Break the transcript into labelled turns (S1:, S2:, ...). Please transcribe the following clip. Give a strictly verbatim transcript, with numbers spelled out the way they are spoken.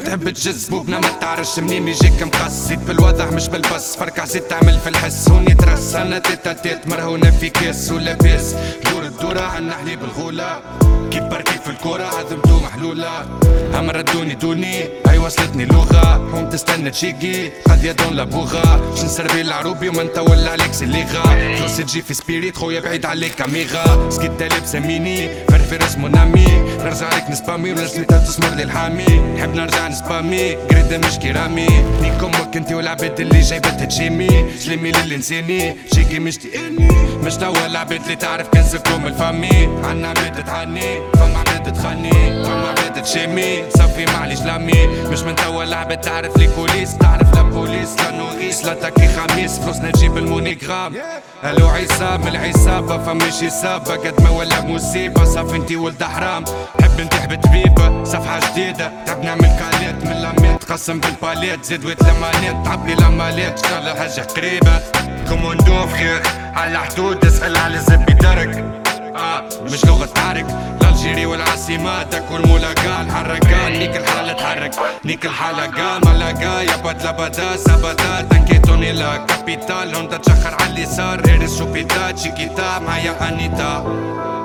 S1: تحب تجز بوبنا ما تعرفش منين يجيك مقص، زيد بالوضع مش بالبس، فركع زيد تعمل في الحس، هوني ترس انا تيتا تيت مرهونة في كيس ولاباس، دور الدورة عنا حليب الغولة، كي بركي في الكورة عزمتو محلولة، هم ردوني دوني هاي وصلتني لغة، حوم تستنى تشيكي قد يدون لابوغا، شنسربي العروبي ومن طول عليك سليغة، فلوس تجي في سبيريت خويا بعيد عليك اميغا، سكيت دالب سميني فرفر اسمو نامي، نرجع لك نسبامي ونرسلي تسمر لي الحامي، نحب نرجع نسبامي قريدة مش كرامي، نيك امك انتي والعباد اللي جايبتها تجيمي، سلمي للي نسيني شيكي مش تقني، مش توا العباد اللي تعرف كنزكم الفامي، عنا عباد تعني فما عباد تخني، فما عباد تشمي صفي معليش لامي، مش من توا العباد تعرف لي كوليس، تعرف لا بوليس لا نوغيس لا تاكي خميس، فلوسنا تجيب المونيغرام، الو عصاب من العصابة فمش حسابة قد ما ولا مصيبة، صافي انتي ولد حرام، حب انتي حب طبيبة، صفحة جديدة تعب نعمل كاليت من لاميت، قسم بالباليت زيد ويت لمانيت، تعبلي لماليت شغل حاجة قريبة، كوموندو فخيخ على حدود اسأل على زبي درك، آه مش لغة عرق، الجيري والعاصمة تاكل ملاقا، الحركة نيك الحالة تحرك، نيك الحلقة ملاقا يا بطلة بدا سبتا تنكيتوني لا كابيتال، هون تتشخر على اليسار غير الشوبيتا تشيكيتا معايا انيتا.